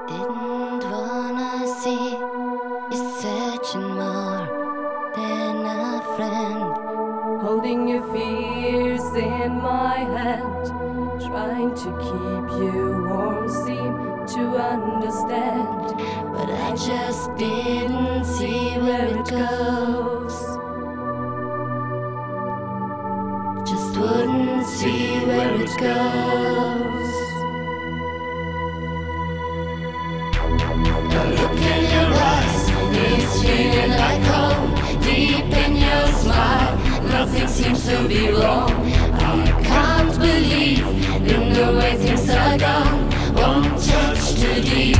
Didn't wanna see you searching more than a friend. Holding your fears in my hand, trying to keep you warm, seem to understand. But I just didn't see where it goes. Just wouldn't see where it goes. The look in your eyes is feeling like home. Deep in your smile, nothing seems to be wrong. I can't believe in the way things are gone. One touch too deep.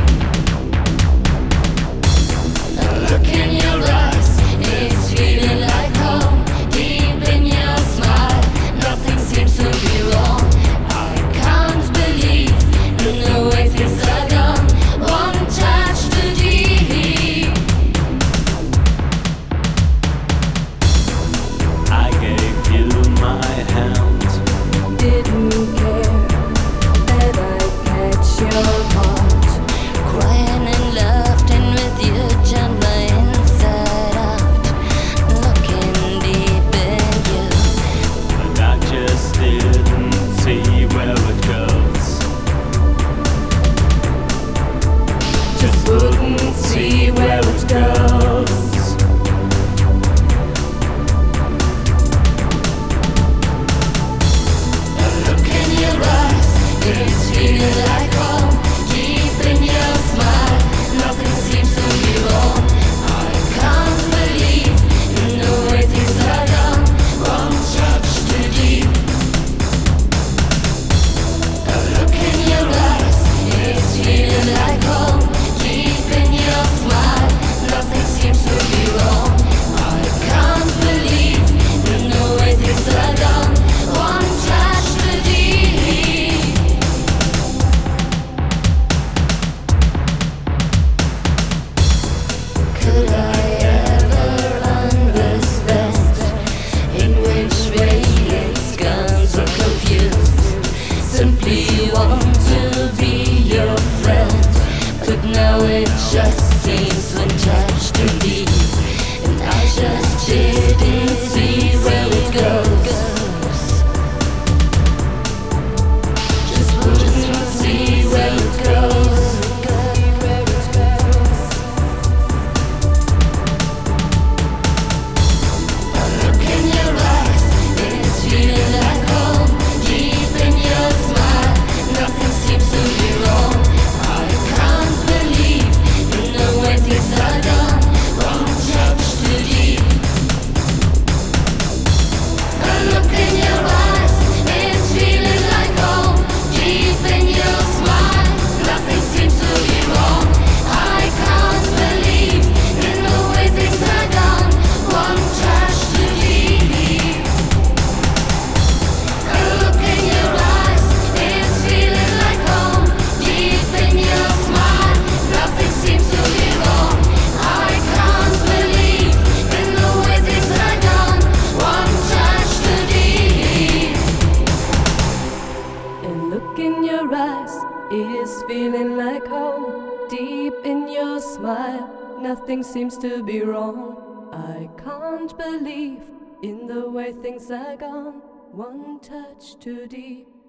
The look in your eyes is feeling like home. Deep in your smile, nothing seems to be wrong. I can't believe in the way things are gone. One touch too deep. I gave you my hand. Didn't care that I'd catch your heart. Crying and laughing with you, turn my inside out. Looking deep in you. But I just didn't see where it goes. Just wouldn't see where it goes. The look in your eyes is feeling like home. Deep in your smile, nothing seems to be wrong. I can't believe in the way things are done. One touch too deep. The look in your eyes is feeling like home. Deep in your smile, nothing seems to be wrong. I can't believe in the way things are done. One touch too deep. Could I ever understand in which way it's gone so confused? Simply want to be your friend, but now it just seems one touch too deep. And I just didn't see where it goes. Just wouldn't see where it goes. The look in your eyes is feeling like home. Deep in your smile, nothing seems to be wrong. I can't believe in the way things are done. One touch too deep. The look in your eyes is feeling like home. Deep in your smile, nothing seems to be wrong. I can't believe in the way things are done. One touch too deep. The look in your eyes is feeling like home. Deep in your smile, nothing seems to be wrong. I can't believe in the way things are done. One touch too deep. And look in your eyes is feeling like home. Deep in your smile, nothing seems to be wrong. I can't believe in the way things are gone. One touch too deep.